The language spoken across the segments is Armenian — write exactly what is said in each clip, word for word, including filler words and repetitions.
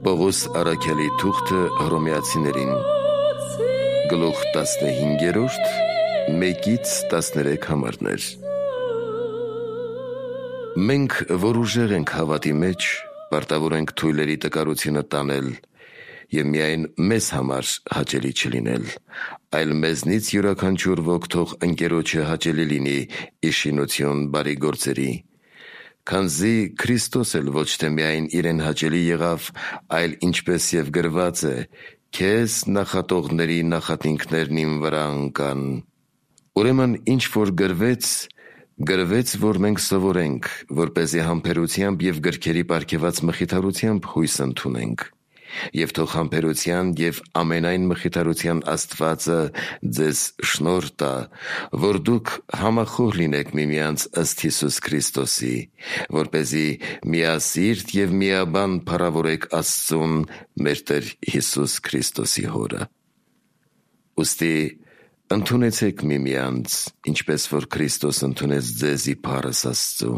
Պողոս Արաքյալի թուղթը Հռոմեացիներին գլուխ տասնհինգերորդ մեկից տասներեք համարներ։ Մենք, որ ուժեղ ենք հավատի մեջ, պարտավոր ենք թույլերի տկարությունը տանել և միայն մեզ համար հաճելի չլինել, այլ մեզնից յուրաքանչյուր ոք թող ընկերոջը հաճելի լինի իր շինություն բարի գործերի, քանզի Քրիստոս էլ ոչ թե միայն իրեն հաճելի եղավ, այլ ինչպես և գրված է. «Քեզ նախատողների նախատինքներն իմ վրա ընկան»։ Ուրեմն ինչ որ գրվեց, գրվեց, որ մենք սովորենք, որպեսզի համբերությամբ և գրքերի պարգևած մխիթարությամբ հույս ընդունենք։ Եվ թող համբերության և ամենայն մխիթարության Աստվածը ձեզ շնորհ տա, որ դուք համախոհ լինեք միմյանց ըստ Հիսուս Քրիստոսի, որպեսզի միասիրտ և միաբան փառավորեք Աստծուն, մեր Տեր Հիսուս Քրիստոսի Հորը։ Ուստի ընդունեցեք միմյանց, ինչպես որ Քրիստոս ընդունեց ձեզ ի փառս Աստծու։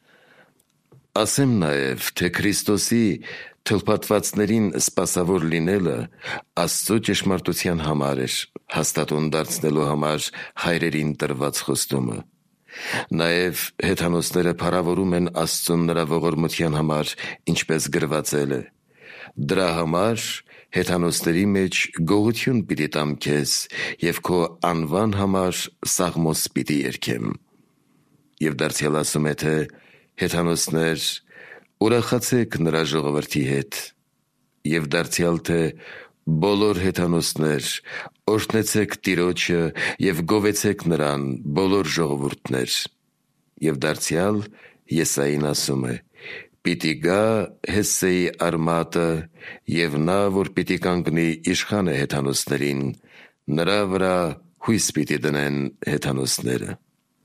Ասեմ նաև, թե Քրիստոսի թլփատվածներին սպասավոր լինելը Աստծու ճշմարտության համար էր, հաստատուն դարձնելու համար հայրերին տրված խոստումը։ Նաև հեթանոսները փառավորում են Աստծուն նրա ողորմության համար, ինչպես գրվածել է. «Դրա համար հեթանոսների մեջ գողություն պիտի տամ քեզ և քո անվան համար սաղմոս պիտի երգեմ»։ Եվ դարձյալ ասում է, թե «Հեթանոսներ, ուրախացեք նրա ժողովրդի հետ»։ Եվ դարձյալ, թե «Բոլոր հեթանոսներ, օրհնեցեք Տիրոջը և գովեցեք նրան, բոլոր ժողովուրդներ»։ Եվ դարձյալ Եսային ասում է. «Պիտի գա Հեսսեի արմատը, և նա, որ պիտի կանգնի, իշխան է հեթանոսներին, նրա վրա հույս պիտի դնեն հեթանոսները»։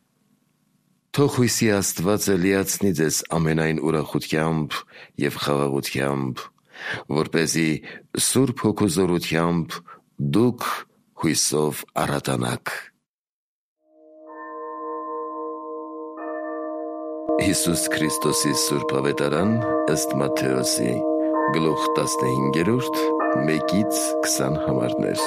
Թող հույսի Աստվածը լիացնի ձեզ ամենայն ուրախությամբ և խաղաղությամբ, որպեսզի Սուրբ Հոգու զորությամբ դուք հույսով առատանաք։ Հիսուս Քրիստոսի Սուրբ Ավետարան ըստ Մատթեոսի գլուխ տասնհինգերորդ մեկից քսան համարներ։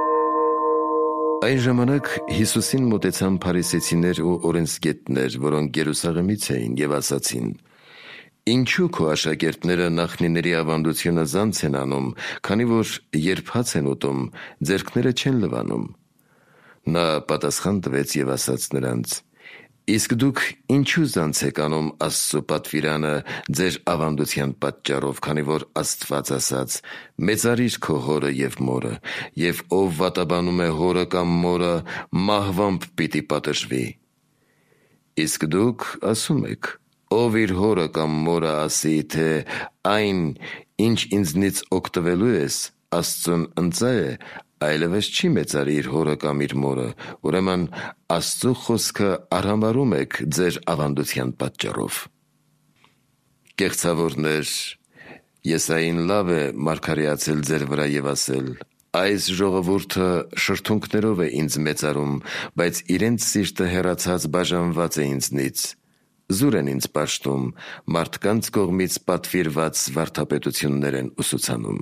Այն ժամանակ Հիսուսին մոտեցան փարիսեցիներ ու օրենսգետներ, որոնք Երուսաղեմից էին, և ասացին. «Ինչու քո աշակերտները նախնիների ավանդությունը զանց են անում, քանի որ երբ հաց են ուտում, ձեռքները չեն լվանում»։ Նա պատասխան տվեց և ասաց նրանց. «Իսկ դուք ինչու զանց եք անում Աստծու պատվիրանը ձեր ավանդության պատճառով, քանի որ Աստված ասաց. «Մեծարիր քո հորը և մորը, և ով վատաբանում է հորը կամ մորը, մահվամբ պիտի պատժվի»։ Իսկ դուք ասում եք. «Ով իր հորը կամ մորը ասի, թե այն, ինչ ինձնից օգտվելու ես, Աստծուն ընծա է, այլևս չի մեծարի իր հորը կամ իր մորը, ուրեմն Աստծու խոսքը արհամարհում եք ձեր ավանդության պատճառով»։ Կեղծավորնե՛ր, Եսային լավ է մարգարեացել ձեր վրա և ասել. «Այս ժողովուրդը շրթունքներով է ինձ մեծարում, բայց իրենց սիրտը հեռացած բաժանված է ինձնից. զուր են ինձ պաշտում, մարդկանց կողմից պատվիրված վարդապետություններ են ուսուցանում»։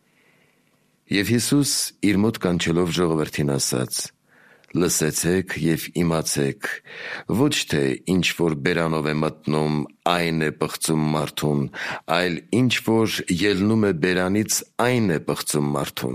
Եվ Հիսուս իր մոտ կանչելով ժողովրդին ասաց. «Լսեցեք և իմացեք. ոչ թե ինչ որ բերանով է մտնում, այն է պղծում մարդուն, այլ ինչ որ ելնում է բերանից, այն է պղծում մարդուն»։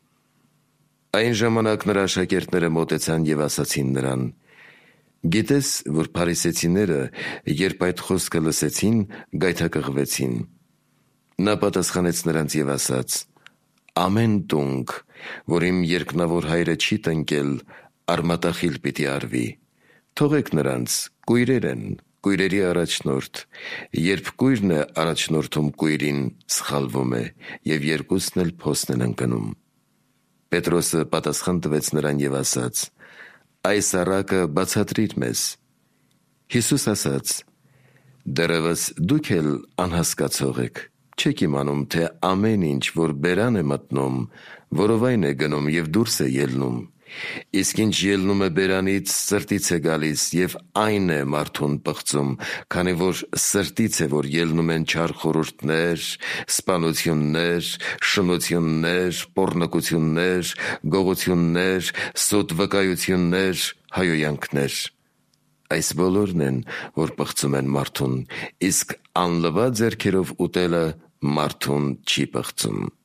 Այն ժամանակ նրա աշակերտները մոտեցան և ասացին նրան. «Գիտես, որ փարիսեցիները, երբ այդ խոսքը լսեցին, գայթակղվեցին»։ Նա պատասխանեց նրանց և ասաց. «Ամեն տունգ, որ իմ երկնավոր Հայրը չի տնկել, արմատախիլ պիտի արվի։ Թողեք նրանց, կույրեր են, կույրերի առաջնորդ. երբ կույրն է առաջնորդում կույրին, սխալվում է, և երկուսն էլ փոսն են ընկնում»։ Պետրոսը պատասխան տվեց նրան և ասաց. «Այս առակը բացատրիր մեզ»։ Հիսուս ասաց. «Դեռևս դուք էլ անհասկացող եք, չեք իմանում, թե ամեն ինչ, որ բերան է մտնում, որովայն է գնում և դուրս է ելնում, Իսկ ինչ ելնում է բերանից, սրտից է գալիս և այն է մարդուն պղծում, քանի որ սրտից է, որ ելնում են չար խորհուրդներ, սպանություններ, շնություններ, պոռնկություններ, գողություններ, սուտ վկայություններ, հայոյանքներ։ Այս բոլորն են, որ պղծում են մարդուն, իսկ անլվա ձեռքերով ուտելը մարդուն չի պղծում։